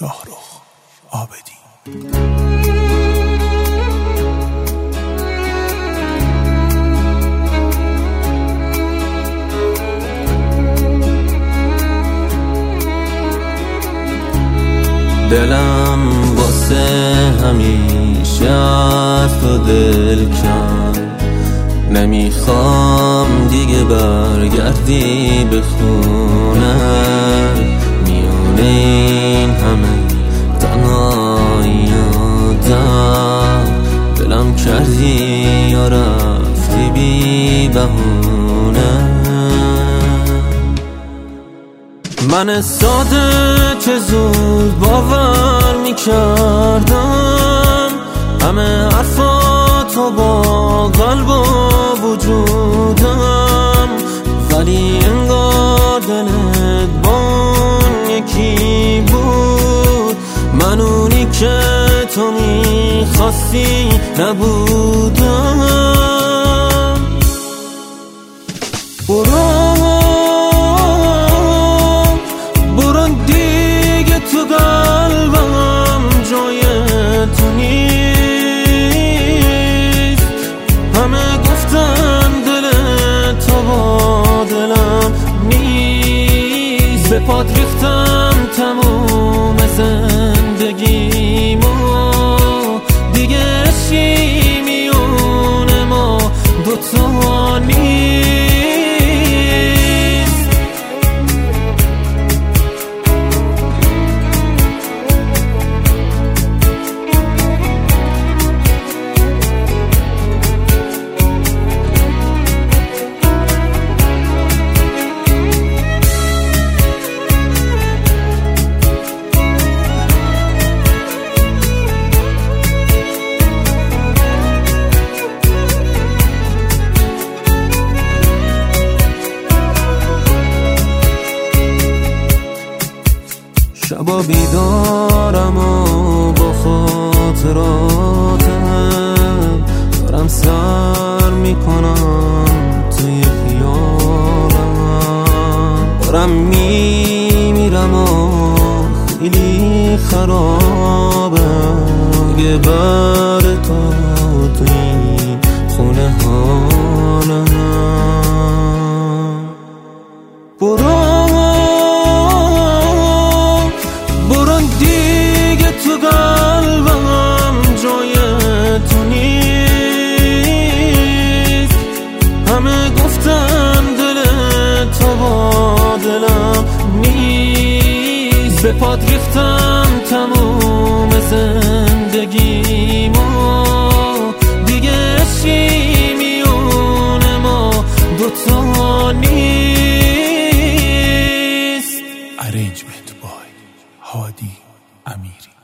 شاهرخ عابدی. دلم واسه همیشه از تو دل کن، نمیخوام دیگه برگردی به خونه. میونه این همه تنهایی آدم دلم کردی یا رفتی بی بهونه. من ساده که زود باور میکردم همه حرفاتو با قلب و وجودم، ولی انگار دلت با اون یکی بود. من اونی که تو میخواستی نبودم. برو دیگه تو قلبم جای تو نیست. همه گفتن دل تو با دلم نیست. به پات ریختم تموم زندگیمو، دیگه عشقی میونه ما دوتا نیست. شبا بیدارم و با خاطراتم دارم سر میکنم توی خیالم. دارم میمیرم و خیلی خرابم اگه بعد تو این خونه حالم. برو دیگه تو قلبم جای تو نیست. همه گفتن دل تو با دلم نیست. به پات ریختم تموم زندگیمو، دیگه عشقی میونه ما دوتا نیست. Arrangement by هادی امیری.